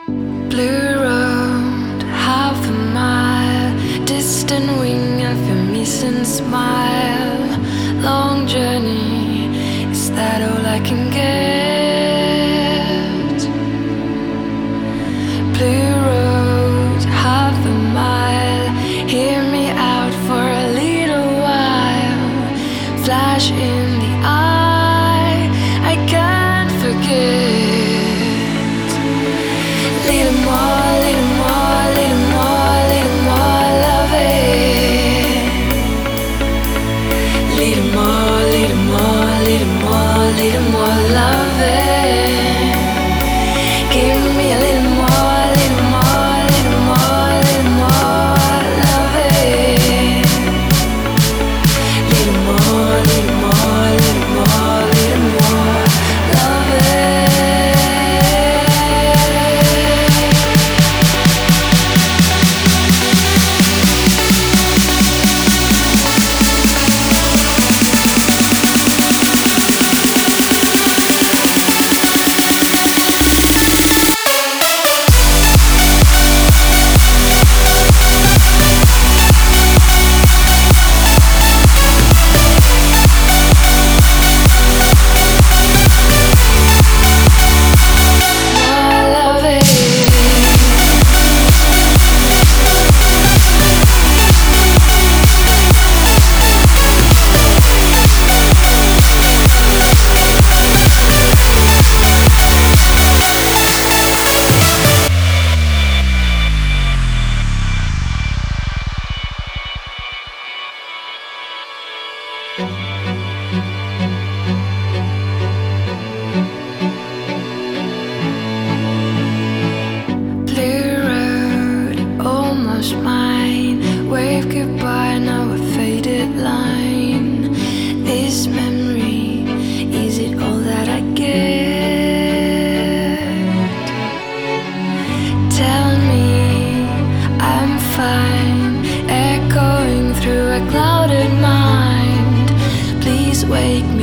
Blue road, half a mile, distant wing of your missing smile. Long journey, is that all I can get? Blue road, half a mile, hear me out for a little while. Flash in the eye, I can't forget. Little more, little more, little more, little more loving. Little more, little more, little more, little more loving. Give me a little more, little more, little more, little more loving. Little more, little more, little more, little more loving. Blue road, almost mine. Wave goodbye, now a faded line. This memory, is it all that I get? Tell me I'm fine, echoing through a clouded mind. Please wake me